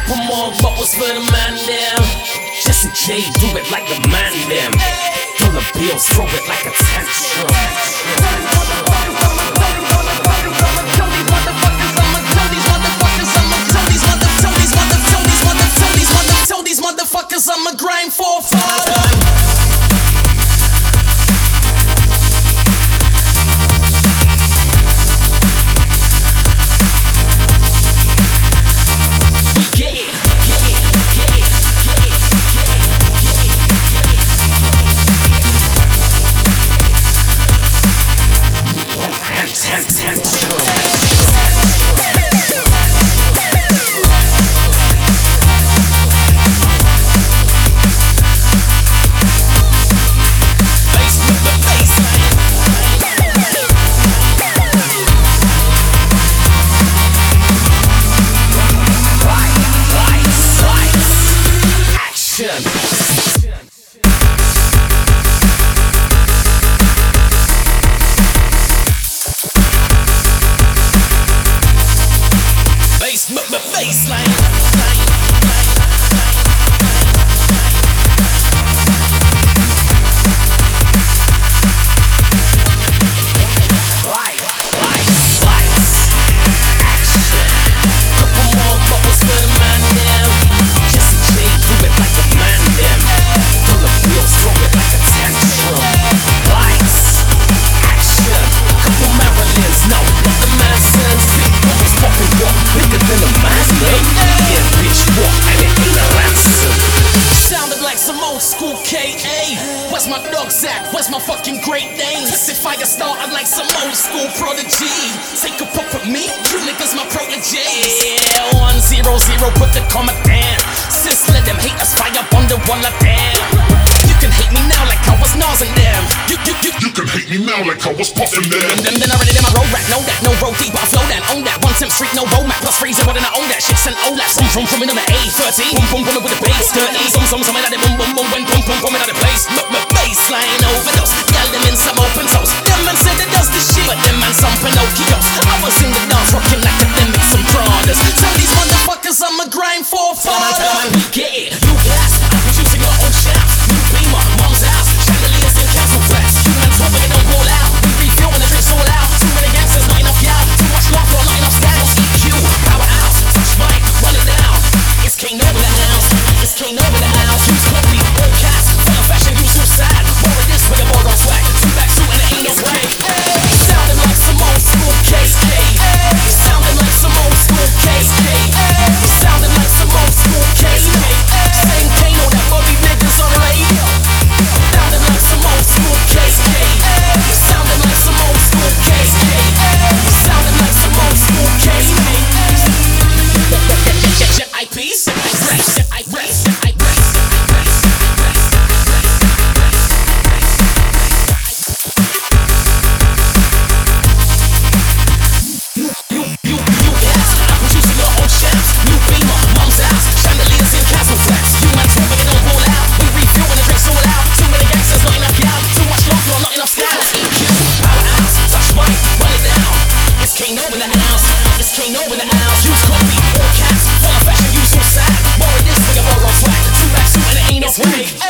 Couple more bubbles for the man them. Jesse J, do it like the man them. Dollar bills, throw it like a tantrum. I'ma grind for fun. Where's my dogs at? Where's my fucking great names? If I start, I'm like some old school prodigy. Take a puff with me, you niggas my proteges. Yeah, 100, put the comma down. Sis, let them haters fire up on the wall of them. You can hate me now like I was Nas and them. You can hate me now like I was popping them. Then I read it in my road rap, know that. No road deep, but I flow that, own that. 110 street, no road map. Plus 3 0, then I own that. Shit sent all that. From in the A13. Boom, boom, with the bass. Dirty. Some at it. Boom, boom, when boom, in the place. Baseline overdose. Got them in some open toes. Them man said it does this shit, but them man some Pinocchios. I was in the dance rocking academics and Pradas. Tell these motherfuckers I'ma grind for fun. Yeah, you blast. I'm producing your own shouts. New beamer, mom's house. Chandeliers in council flats. Humans rubber, they don't roll out. We refuel when the drinks all out. Too many gangsters, not enough y'all. Too much love for not enough styles. EQ, powerhouse. Touch mic, run it down. It's Kane over the house. It's Kane over the house. Use copy, all cats. Full fashion, you suicide. More of this with a more on swag. Two back suit and it ain't no way. Sounding like some old school KSK. Sounding like some old school KSK. Sounding like some old school KSK. Same Kane on that body niggas on radio. Sounding like some old school KSK. Sounding like some old school KSK. Sounding like some old school KSK. IPs, Hey!